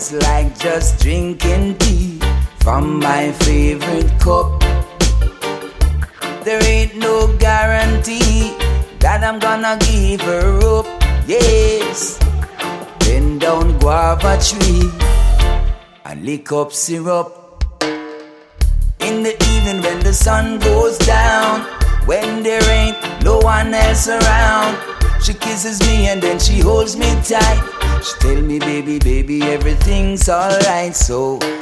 it's like just drinking tea from my favorite cup. There ain't no guarantee that I'm gonna give her up. Yes, bend down guava tree and lick up syrup. In the evening when the sun goes down, when there ain't no one else around, she kisses me and then she holds me tight. She tell me, baby, baby, everything's alright. So